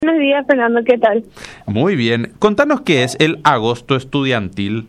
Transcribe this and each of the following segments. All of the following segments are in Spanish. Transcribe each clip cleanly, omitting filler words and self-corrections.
Buenos días, Fernando, ¿qué tal? Muy bien. Contanos qué es el Agosto Estudiantil.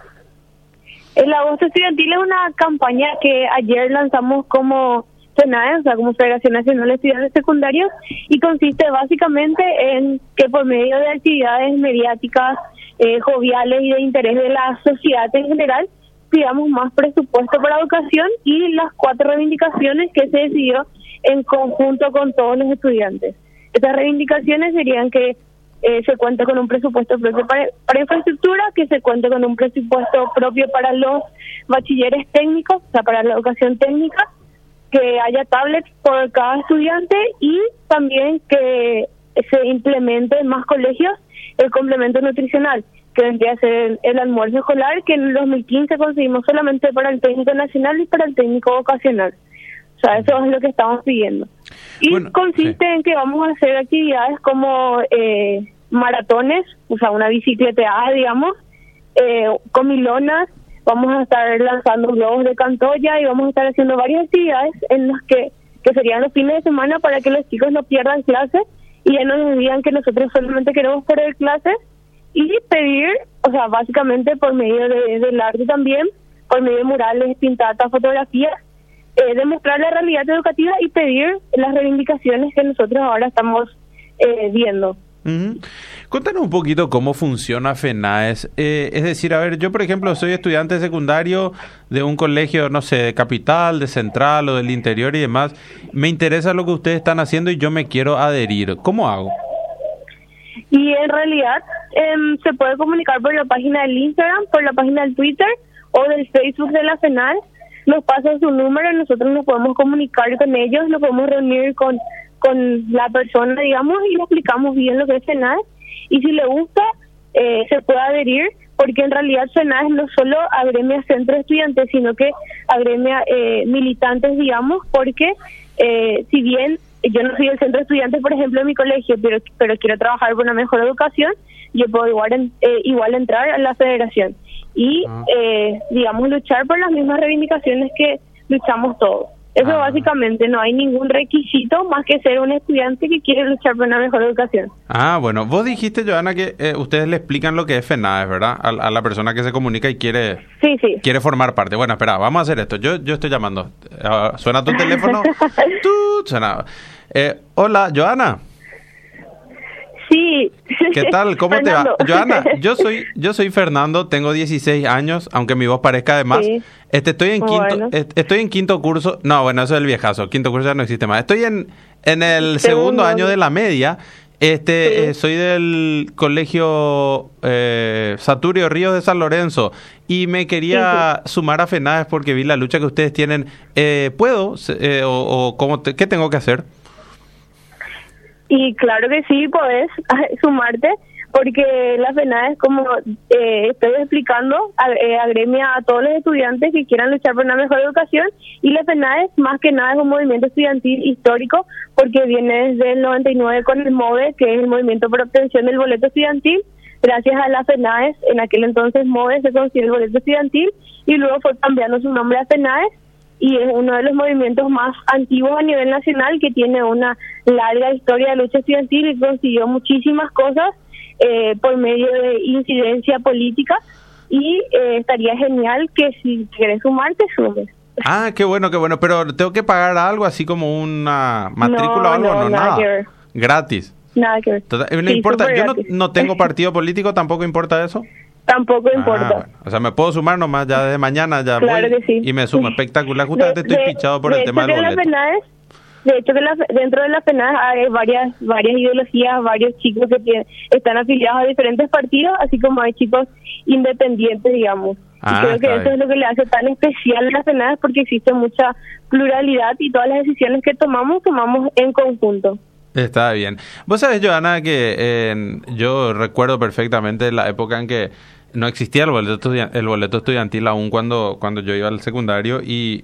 El Agosto Estudiantil es una campaña que ayer lanzamos como FENAE, o sea, como Federación Nacional de Estudiantes Secundarios, y consiste básicamente en que por medio de actividades mediáticas, joviales y de interés de la sociedad en general, pidamos más presupuesto para educación y las 4 reivindicaciones que se decidió en conjunto con todos los estudiantes. Estas reivindicaciones serían que se cuente con un presupuesto propio para infraestructura, que se cuente con un presupuesto propio para los bachilleres técnicos, o sea, para la educación técnica, que haya tablets por cada estudiante y también que se implemente en más colegios el complemento nutricional, que vendría a ser el almuerzo escolar, que en el 2015 conseguimos solamente para el técnico nacional y para el técnico vocacional. O sea, eso es lo que estamos pidiendo. Y bueno, consiste en que vamos a hacer actividades como maratones, o sea, una bicicleteada, digamos, comilonas, vamos a estar lanzando globos de Cantoya y vamos a estar haciendo varias actividades en las que serían los fines de semana para que los chicos no pierdan clases y ya no nos digan que nosotros solamente queremos perder clases, y pedir, o sea, básicamente por medio del arte también, por medio de murales, pintadas, fotografías, demostrar la realidad educativa y pedir las reivindicaciones que nosotros ahora estamos viendo. Uh-huh. Cuéntanos un poquito cómo funciona FENAES. Es decir, a ver, yo por ejemplo soy estudiante secundario de un colegio, no sé, de Capital, de Central o del interior y demás. Me interesa lo que ustedes están haciendo y yo me quiero adherir. ¿Cómo hago? Y en realidad se puede comunicar por la página del Instagram, por la página del Twitter o del Facebook de la FENAES. Nos pasan su número, nosotros nos podemos comunicar con ellos, nos podemos reunir con la persona, digamos, y le explicamos bien lo que es FENAES. Y si le gusta, se puede adherir, porque en realidad FENAES no solo agremia centros estudiantes, sino que agremia militantes, digamos, porque si bien yo no soy el centro de estudiantes, por ejemplo, en mi colegio, pero quiero trabajar por una mejor educación, yo puedo igual entrar a la federación y, digamos, luchar por las mismas reivindicaciones que luchamos todos. Eso básicamente, no hay ningún requisito más que ser un estudiante que quiere luchar por una mejor educación. Bueno, vos dijiste, Joana, que ustedes le explican lo que es FENAES, ¿verdad? A la persona que se comunica y quiere formar parte. Bueno, espera, vamos a hacer esto. Yo estoy llamando. ¿Suena tu teléfono? Suena. Hola, Joana. Sí. ¿Qué tal? ¿Cómo Fernando. te va? Joana, yo soy Fernando, tengo 16 años, aunque mi voz parezca de más. Sí. Estoy en quinto curso. No, bueno, eso es el viejazo. Quinto curso ya no existe más. Estoy en el segundo año de la media. Soy del colegio Saturio Ríos de San Lorenzo y me quería sumar a FENAES porque vi la lucha que ustedes tienen. ¿Puedo? ¿Qué tengo que hacer? Y claro que sí, podés sumarte, porque la FENAES, como estoy explicando, agremia a todos los estudiantes que quieran luchar por una mejor educación, y la FENAES más que nada es un movimiento estudiantil histórico, porque viene desde el 99 con el MOVE, que es el Movimiento por Obtención del Boleto Estudiantil. Gracias a la FENAES, en aquel entonces MOVE se consiguió el boleto estudiantil, y luego fue cambiando su nombre a FENAES, y es uno de los movimientos más antiguos a nivel nacional, que tiene una larga historia de lucha estudiantil y consiguió muchísimas cosas por medio de incidencia política, y estaría genial que si quieres sumarte, sumes. Qué bueno, pero ¿tengo que pagar algo así como una matrícula o algo? No, nada que ver. Gratis. Nada que ver. No importa, yo no tengo partido político, ¿tampoco importa eso? Tampoco importa. Bueno. O sea, me puedo sumar nomás ya desde mañana, ya claro voy que sí. Y me sumo. Espectacular. Justamente estoy pichado por el tema del boleto. De hecho, dentro de la FENAES hay varias ideologías, varios chicos que están afiliados a diferentes partidos, así como hay chicos independientes, digamos. Y creo que eso es lo que le hace tan especial a la FENAES, porque existe mucha pluralidad y todas las decisiones que tomamos en conjunto. Está bien. Vos sabés, Joana, que yo recuerdo perfectamente la época en que no existía el boleto estudiantil aún cuando yo iba al secundario, y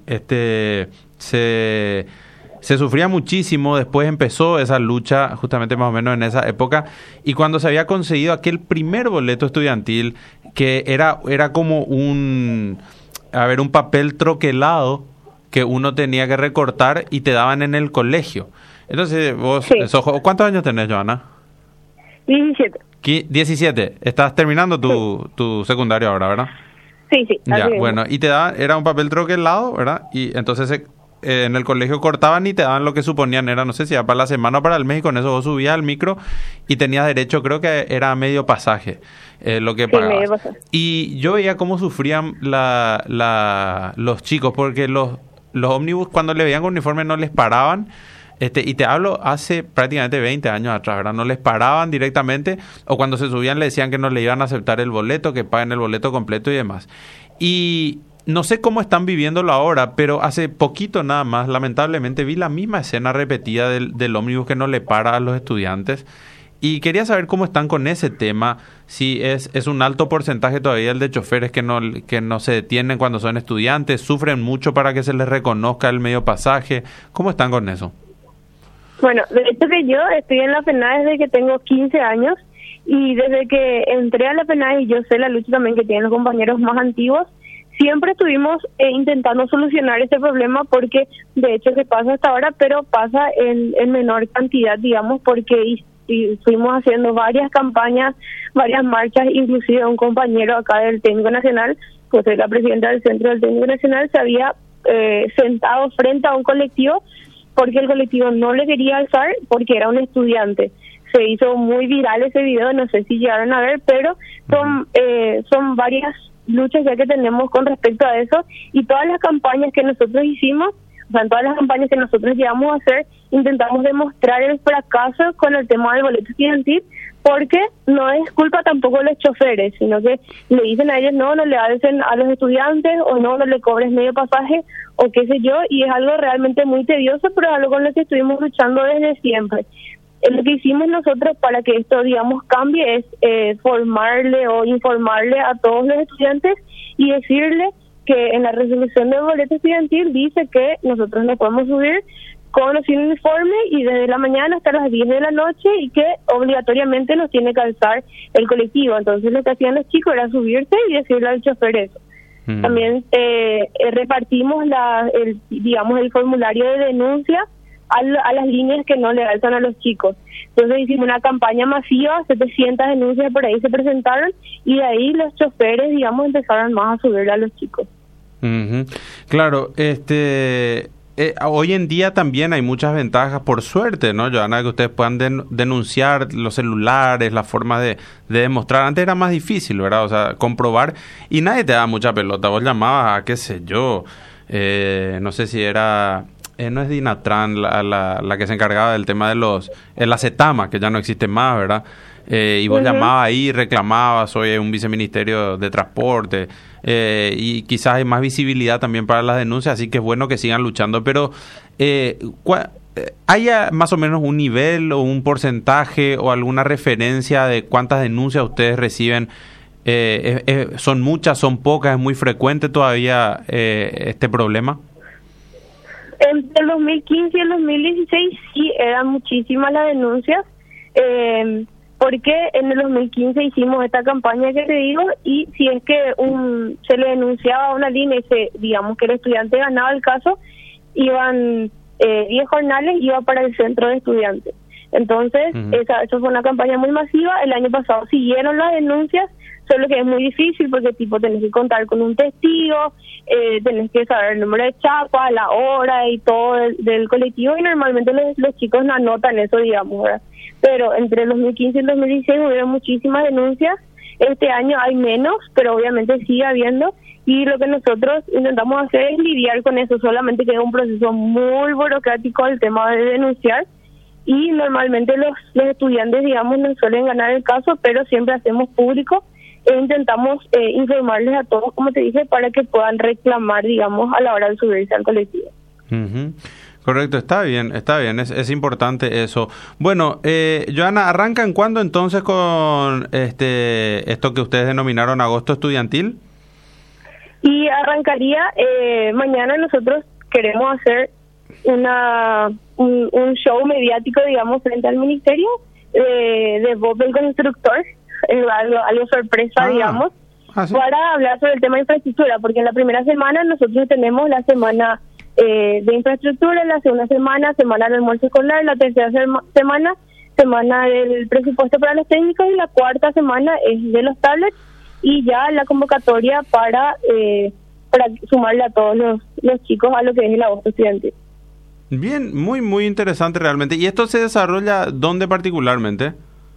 se sufría muchísimo. Después empezó esa lucha justamente más o menos en esa época, y cuando se había conseguido aquel primer boleto estudiantil, que era como un papel troquelado que uno tenía que recortar y te daban en el colegio. Entonces, vos, ¿cuántos años tenés, Joana? 17. 17. Estás terminando tu secundario ahora, ¿verdad? Sí. Ya, bueno, y era un papel troquelado, ¿verdad? Y entonces en el colegio cortaban y te daban lo que suponían era, no sé si era para la semana o para el mes, y con eso vos subías al micro y tenías derecho, creo que era medio pasaje lo que pagabas. Medio pasaje. Y yo veía cómo sufrían los chicos, porque los ómnibus cuando le veían con uniforme no les paraban. Y te hablo hace prácticamente 20 años atrás, ¿verdad? No les paraban directamente, o cuando se subían le decían que no le iban a aceptar el boleto, que paguen el boleto completo y demás. Y no sé cómo están viviéndolo ahora, pero hace poquito nada más, lamentablemente, vi la misma escena repetida del ómnibus que no le para a los estudiantes. Y quería saber cómo están con ese tema, si es un alto porcentaje todavía el de choferes que no se detienen cuando son estudiantes, sufren mucho para que se les reconozca el medio pasaje. ¿Cómo están con eso? Bueno, de hecho que yo estoy en la FENADE desde que tengo 15 años, y desde que entré a la FENADE, y yo sé la lucha también que tienen los compañeros más antiguos, siempre estuvimos intentando solucionar este problema, porque de hecho se pasa hasta ahora, pero pasa en menor cantidad, digamos, porque y fuimos haciendo varias campañas, varias marchas, inclusive un compañero acá del Técnico Nacional, pues la presidenta del Centro del Técnico Nacional, se había sentado frente a un colectivo porque el colectivo no le quería alzar porque era un estudiante. Se hizo muy viral ese video, no sé si llegaron a ver, pero son varias luchas ya que tenemos con respecto a eso, y todas las campañas que nosotros hicimos, o sea, en todas las campañas que nosotros llegamos a hacer, intentamos demostrar el fracaso con el tema del boleto estudiantil, porque no es culpa tampoco de los choferes, sino que le dicen a ellos no le alcen a los estudiantes, o no le cobres medio pasaje, o qué sé yo, y es algo realmente muy tedioso, pero es algo con lo que estuvimos luchando desde siempre. Lo que hicimos nosotros para que esto, digamos, cambie es formarle o informarle a todos los estudiantes y decirle que en la resolución del boleto estudiantil dice que nosotros no podemos subir con o sin uniforme y desde la mañana hasta las 10 de la noche, y que obligatoriamente nos tiene que alzar el colectivo. Entonces lo que hacían los chicos era subirse y decirle al chofer eso. También repartimos el formulario de denuncia a las líneas que no le alzan a los chicos. Entonces hicimos una campaña masiva, 700 denuncias por ahí se presentaron, y de ahí los choferes, digamos, empezaron más a subir a los chicos. Claro, hoy en día también hay muchas ventajas, por suerte, ¿no, Johanna? Que ustedes puedan denunciar los celulares, la forma de demostrar. Antes era más difícil, ¿verdad? O sea, comprobar, y nadie te da mucha pelota. Vos llamabas a, qué sé yo, no sé si era... no es Dinatran la que se encargaba del tema de la CETAMA, que ya no existe más, ¿verdad? Y vos llamabas ahí, reclamabas, soy un viceministerio de transporte, y quizás hay más visibilidad también para las denuncias, así que es bueno que sigan luchando. Pero ¿hay más o menos un nivel o un porcentaje o alguna referencia de cuántas denuncias ustedes reciben? ¿Son muchas, son pocas, es muy frecuente todavía este problema? Entre el 2015 y el 2016 sí eran muchísimas las denuncias, porque en el 2015 hicimos esta campaña que te digo, y si es que se le denunciaba a una línea y digamos que el estudiante ganaba el caso, iban 10 jornales, iba para el centro de estudiantes. Entonces, eso fue una campaña muy masiva. El año pasado siguieron las denuncias, solo que es muy difícil porque tenés que contar con un testigo, tenés que saber el número de chapa, la hora y todo del colectivo, y normalmente los chicos no anotan eso, digamos, ¿verdad? Pero entre el 2015 y el 2016 hubo muchísimas denuncias. Este año hay menos, pero obviamente sigue habiendo, y lo que nosotros intentamos hacer es lidiar con eso, solamente que es un proceso muy burocrático el tema de denunciar, y normalmente los estudiantes, digamos, no suelen ganar el caso, pero siempre hacemos público e intentamos informarles a todos, como te dije, para que puedan reclamar, digamos, a la hora de subirse al colectivo. Correcto, está bien, es importante eso. Bueno, Johanna, ¿arrancan cuándo entonces con esto que ustedes denominaron agosto estudiantil? Y arrancaría mañana. Nosotros queremos hacer un show mediático, digamos, frente al ministerio de voz del constructor, algo sorpresa, digamos, ¿sí? Para hablar sobre el tema de infraestructura, porque en la primera semana nosotros tenemos la semana de infraestructura, en la segunda semana del almuerzo escolar, la tercera semana semana del presupuesto para los técnicos y la cuarta semana es de los tablets y ya la convocatoria para sumarle a todos los chicos a lo que es el agosto estudiantil. Bien, muy, muy interesante realmente. ¿Y esto se desarrolla dónde particularmente?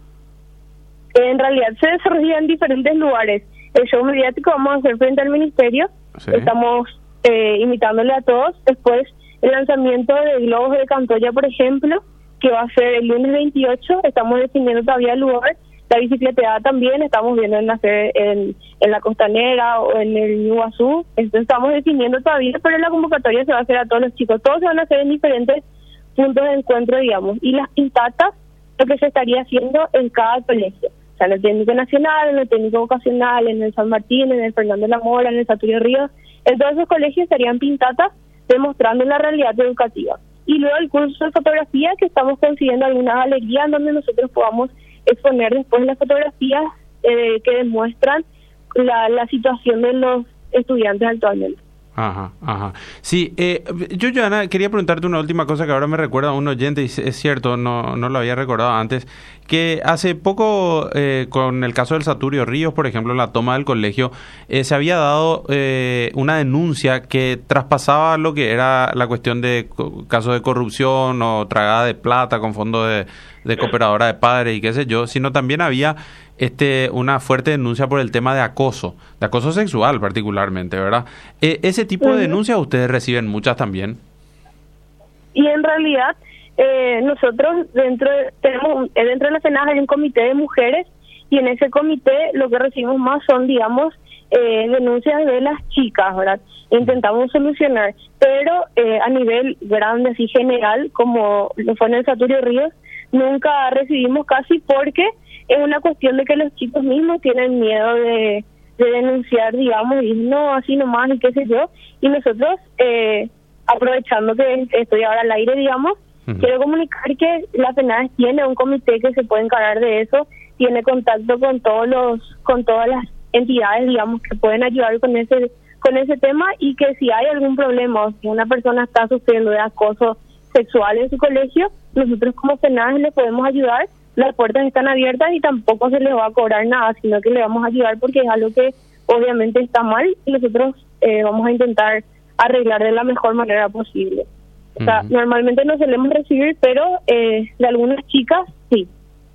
En realidad se desarrolla en diferentes lugares. El show mediático vamos a hacer frente al ministerio. Sí. Estamos invitándole a todos. Después el lanzamiento de globos de Cantoya, por ejemplo, que va a ser el lunes 28. Estamos definiendo todavía el lugar. La bicicleteada también estamos viendo en hacer en la Costanera o en el Iguazú. Entonces estamos definiendo todavía, pero la convocatoria se va a hacer a todos los chicos. Todos se van a hacer en diferentes puntos de encuentro, digamos. Y las pintatas, lo que se estaría haciendo en cada colegio. O sea, en el Técnico Nacional, en el Técnico Vocacional, en el San Martín, en el Fernando de la Mora, en el Saturio Ríos. En todos esos colegios estarían pintatas demostrando la realidad educativa. Y luego el curso de fotografía, que estamos consiguiendo algunas galerías donde nosotros podamos exponer después las fotografías que demuestran la situación de los estudiantes actualmente. Ajá, ajá. Sí, yo, Joana, quería preguntarte una última cosa que ahora me recuerda a un oyente, y es cierto, no lo había recordado antes, que hace poco, con el caso del Saturio Ríos, por ejemplo, la toma del colegio, se había dado una denuncia que traspasaba lo que era la cuestión de casos de corrupción o tragada de plata con fondos de cooperadora de padres y qué sé yo, sino también había una fuerte denuncia por el tema de acoso sexual particularmente, ¿verdad? Ese tipo de denuncias ustedes reciben muchas también. Y en realidad nosotros dentro de la FENAJ hay un comité de mujeres y en ese comité lo que recibimos más son, digamos, denuncias de las chicas, ¿verdad? Intentamos solucionar, pero a nivel grande, así general, como lo fue en el Saturio Ríos, nunca recibimos casi porque es una cuestión de que los chicos mismos tienen miedo de denunciar, digamos, y no, así nomás y qué sé yo. Y nosotros, aprovechando que estoy ahora al aire, digamos, quiero comunicar que la FENADES tiene un comité que se puede encargar de eso, tiene contacto con todas las entidades, digamos, que pueden ayudar con ese tema y que si hay algún problema o si una persona está sufriendo de acoso sexual en su colegio, nosotros como FENADES le podemos ayudar. Las puertas están abiertas y tampoco se les va a cobrar nada, sino que le vamos a ayudar porque es algo que obviamente está mal y nosotros vamos a intentar arreglar de la mejor manera posible. O sea, normalmente no solemos recibir, pero de algunas chicas sí.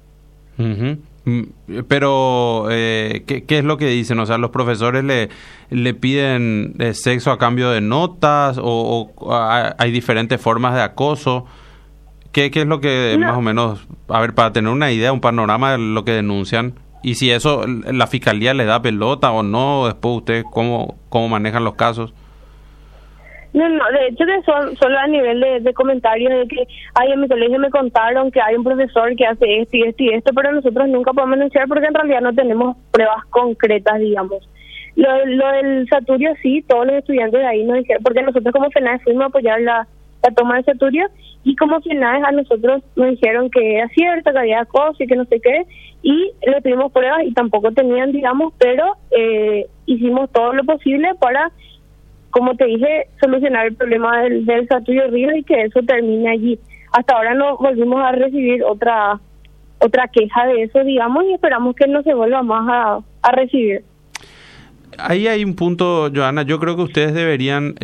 Pero, ¿qué es lo que dicen? O sea, ¿los profesores le piden sexo a cambio de notas o hay diferentes formas de acoso? ¿Qué es lo que más o menos, a ver, para tener una idea, un panorama de lo que denuncian? Y si eso, la fiscalía les da pelota o no, después ustedes cómo manejan los casos. No, de hecho que son solo a nivel de comentarios de que, en mi colegio me contaron que hay un profesor que hace esto y esto y esto, pero nosotros nunca podemos denunciar porque en realidad no tenemos pruebas concretas, digamos. Lo del Saturio sí, todos los estudiantes de ahí nos dijeron, porque nosotros como FENADES fuimos a apoyar la toma del Saturio y como FENADES a nosotros nos dijeron que era cierto, que había acoso y que no sé qué, y le pedimos pruebas y tampoco tenían, digamos, pero hicimos todo lo posible para, como te dije, solucionar el problema del Saturio Ríos y que eso termine allí. Hasta ahora no volvimos a recibir otra queja de eso, digamos, y esperamos que no se vuelva más a recibir. Ahí hay un punto, Joana, yo creo que ustedes deberían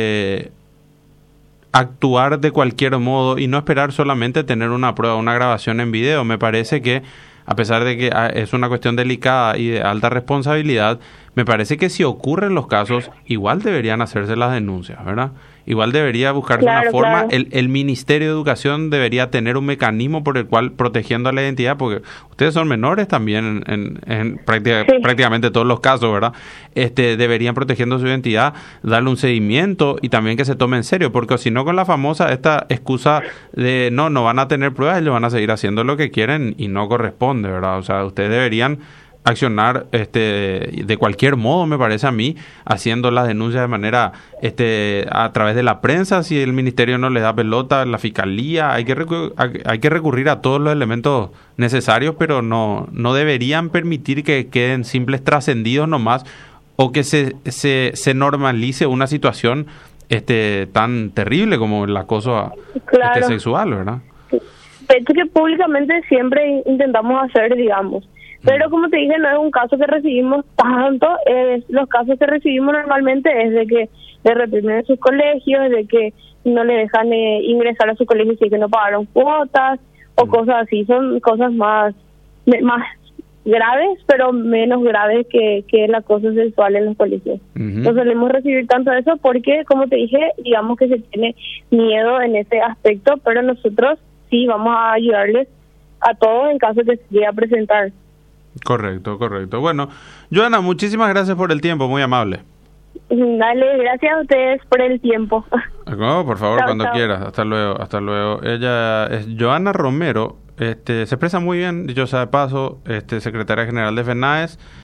actuar de cualquier modo y no esperar solamente tener una prueba, una grabación en video. Me parece que, a pesar de que es una cuestión delicada y de alta responsabilidad, me parece que si ocurren los casos, igual deberían hacerse las denuncias, ¿verdad? Igual debería buscarse una forma. Claro. El Ministerio de Educación debería tener un mecanismo por el cual, protegiendo a la identidad, porque ustedes son menores también en prácticamente todos los casos, ¿verdad? Deberían, protegiendo su identidad, darle un seguimiento y también que se tome en serio, porque si no, con la famosa esta excusa de no van a tener pruebas, ellos van a seguir haciendo lo que quieren y no corresponde, ¿verdad? O sea, ustedes deberían accionar de cualquier modo, me parece a mí, haciendo las denuncias de manera a través de la prensa. Si el ministerio no le da pelota, la fiscalía, hay que recurrir a todos los elementos necesarios, pero no deberían permitir que queden simples trascendidos nomás o que se normalice una situación tan terrible como el acoso sexual, ¿verdad? que públicamente siempre intentamos hacer, digamos. Pero como te dije, no es un caso que recibimos tanto. Los casos que recibimos normalmente es de que le reprimen en sus colegios, de que no le dejan ingresar a su colegio si es que no pagaron cuotas o cosas así. Son cosas más graves, pero menos graves que el acoso sexual en los colegios. No solemos recibir tanto eso porque, como te dije, digamos que se tiene miedo en ese aspecto, pero nosotros sí vamos a ayudarles a todos en caso de que se llegue a presentar. Correcto. Bueno, Joana, muchísimas gracias por el tiempo, muy amable. Dale, gracias a ustedes por el tiempo. No, por favor, Chao, cuando chao. quieras. Hasta luego. Ella es Joana Romero, se expresa muy bien, dicho sea de paso, secretaria general de FENAES.